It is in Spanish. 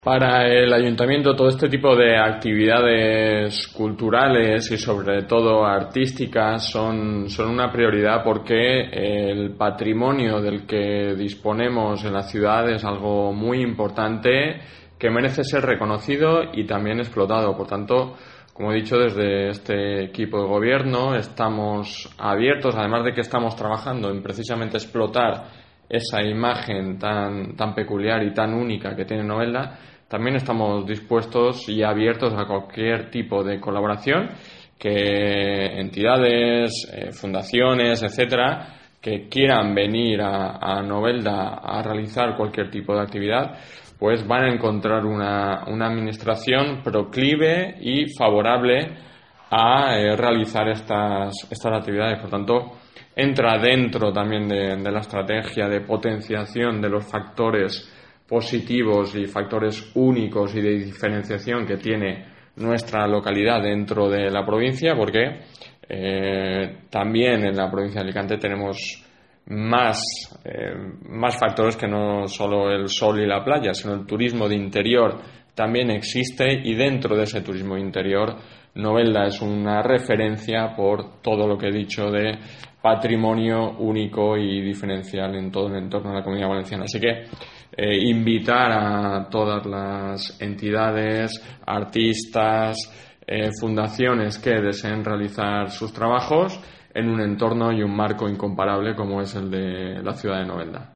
Para el ayuntamiento, todo este tipo de actividades culturales y sobre todo artísticas son una prioridad porque el patrimonio del que disponemos en la ciudad es algo muy importante que merece ser reconocido y también explotado. Por tanto, como he dicho, desde este equipo de gobierno estamos abiertos, además de que estamos trabajando en precisamente explotar esa imagen tan peculiar y tan única que tiene Novelda. También estamos dispuestos y abiertos a cualquier tipo de colaboración que entidades, fundaciones, etcétera, que quieran venir a Novelda a realizar cualquier tipo de actividad, pues van a encontrar una administración proclive y favorable a realizar estas actividades. Por tanto, entra dentro también de la estrategia de potenciación de los factores positivos y factores únicos y de diferenciación que tiene nuestra localidad dentro de la provincia, porque también en la provincia de Alicante tenemos más factores que no solo el sol y la playa, sino el turismo de interior también existe, y dentro de ese turismo de interior Novelda es una referencia por todo lo que he dicho de patrimonio único y diferencial en todo el entorno de la Comunidad Valenciana. Así que invitar a todas las entidades, artistas, fundaciones que deseen realizar sus trabajos en un entorno y un marco incomparable como es el de la ciudad de Novelda.